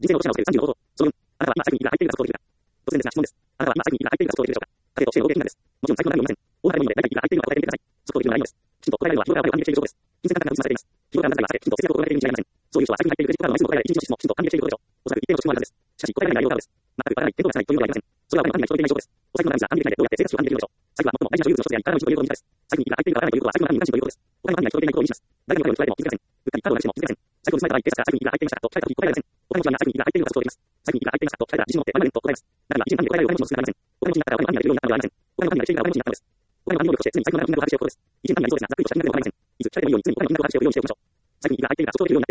人生のロシアを捨てる30の方法。その4、あなたは今財布にいくら入っているか想像できるでしょうか。突然ですが質問です。あなたは今財布にいくら入っているか想像できるでしょうか。家庭と教えの合計金額です。もちろん財布の中身は見ません。大幅なもので大体いくら入っているのか答えてみてください。そこできるのはないのです。きちんと答えられるのは日頃からお金を管理していることです。金銭感覚が結びされています。日頃からあなたがきちんと節約を行っているに違いありません。そういう人は財布に入っているクレジットカードの枚数も答えられ、一日の支出もきちんと管理していることでしょう。おそらく一定の年もあるはずです。しかし答えられない内容があるのです。全くバラない、見当がつかないというのではありません。それはお金の管理が聞こえていない証拠です。お財布の中身が管理できないでどうやって生活を管理できるのでしょう。財布は最も大事な所有物の一つであり、体の一部ということを意味です。財布にいくら入っているかわからないということは財布の中身に関心ということです。お金の管理が聞こえていないことを意味します。誰の声を聞かれても気づきません。うっかりカードをなくしても気づきません。財布を盗まれた場合、警察から財布にいくら入っていましたかと聞かれたとき答えられません。お金持ちは財布にいくら入っているのかと想像できます。財布にいくら入っていますかと聞かれたら自信を持って我々と答えます。中には偉人管理で答えられるお金持ちの少なくありません。お金持ちになったらお金の管理ができるようになったのではありません。お金の管理ができているからお金持ちになったのです。お金の管理能力として常に財布の中の金額を把握しておくことです。偉人管理が理想ですが、ざっくりとした金額ではありません。いつ、聞かれてもいいように常に金額を把握しておくようにしておきましょう。財布にいくら入っているか即興できるようになって